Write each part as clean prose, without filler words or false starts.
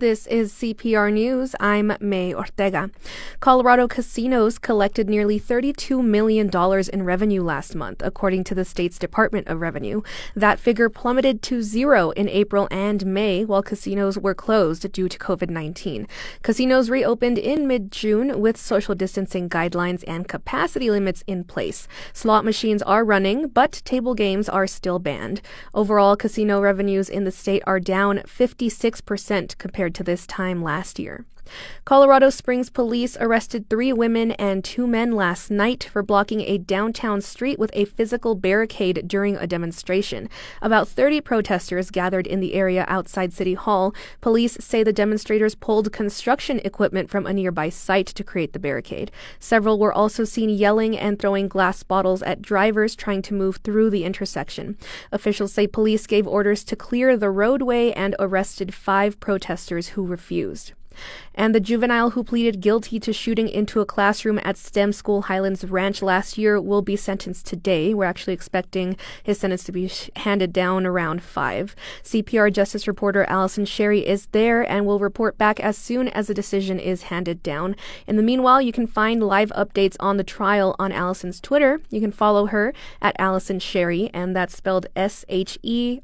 This is CPR News. I'm May Ortega. Colorado casinos collected nearly $32 million in revenue last month, according to the state's Department of Revenue. That figure plummeted to zero in April and May, while casinos were closed due to COVID-19. Casinos reopened in mid-June with social distancing guidelines and capacity limits in place. Slot machines are running, but table games are still banned. Overall, casino revenues in the state are down 56% compared to this time last year. Colorado Springs police arrested 3 women and 2 men last night for blocking a downtown street with a physical barricade during a demonstration. About 30 protesters gathered in the area outside City Hall. Police say the demonstrators pulled construction equipment from a nearby site to create the barricade. Several were also seen yelling and throwing glass bottles at drivers trying to move through the intersection. Officials say police gave orders to clear the roadway and arrested 5 protesters who refused. And the juvenile who pleaded guilty to shooting into a classroom at STEM School Highlands Ranch last year will be sentenced today. We're actually expecting his sentence to be handed down around 5. CPR Justice reporter Allison Sherry is there and will report back as soon as a decision is handed down. In the meanwhile, you can find live updates on the trial on Allison's Twitter. You can follow her at Allison Sherry, and that's spelled Sherry.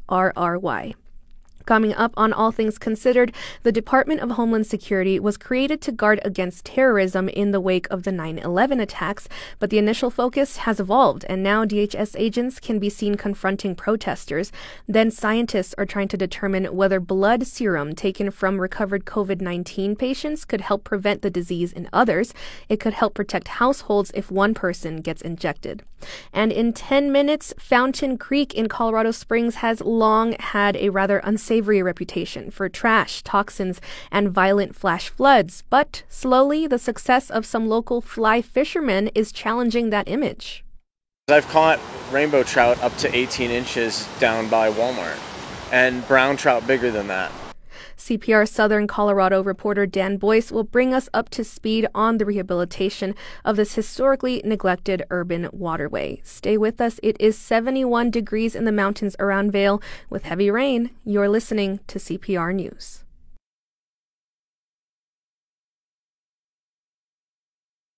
Coming up on All Things Considered, the Department of Homeland Security was created to guard against terrorism in the wake of the 9/11 attacks, but the initial focus has evolved, and now DHS agents can be seen confronting protesters. Then scientists are trying to determine whether blood serum taken from recovered COVID-19 patients could help prevent the disease in others. It could help protect households if one person gets injected. And in 10 minutes, Fountain Creek in Colorado Springs has long had a rather unsavory reputation for trash, toxins, and violent flash floods. But slowly, the success of some local fly fishermen is challenging that image. I've caught rainbow trout up to 18 inches down by Walmart, and brown trout bigger than that. CPR Southern Colorado reporter Dan Boyce will bring us up to speed on the rehabilitation of this historically neglected urban waterway. Stay with us. It is 71 degrees in the mountains around Vail with heavy rain. You're listening to CPR News.